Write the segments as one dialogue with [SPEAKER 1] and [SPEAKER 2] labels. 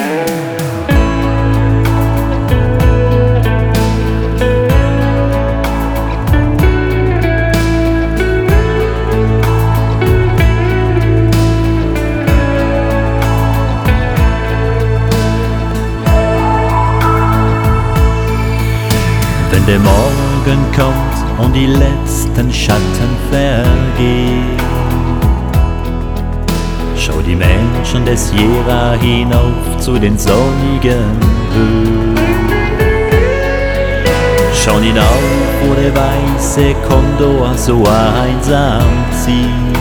[SPEAKER 1] Wenn der Morgen kommt und die letzten Schatten vergehen, schau die Menschen des Sierra hinauf zu den sonnigen Höhen. Schau hinauf, wo der weiße Kondor so einsam zieht.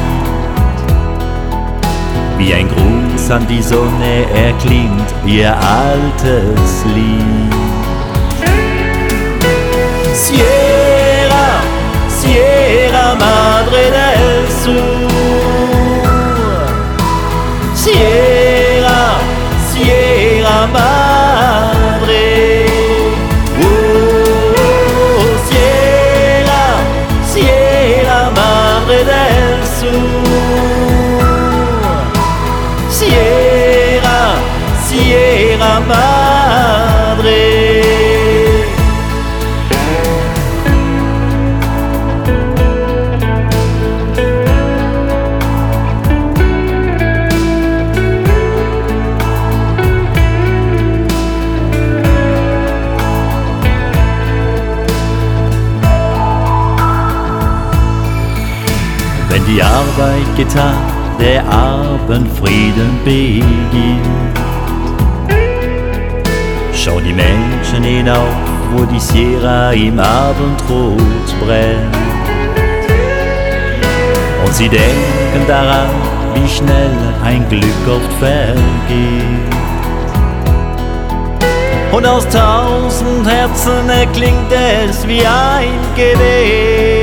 [SPEAKER 1] Wie ein Gruß an die Sonne erklingt ihr altes Lied. Sierra, Sierra Madre del Sur. Sierra, Sierra Madre. Oh, Sierra, Sierra Madre del Sur. Sierra, Sierra Madre. Wenn die Arbeit getan, der Abendfrieden beginnt, schau die Menschen hinauf, wo die Sierra im Abendrot brennt. Und sie denken daran, wie schnell ein Glück oft vergeht. Und aus 1000 Herzen erklingt es wie ein Gebet.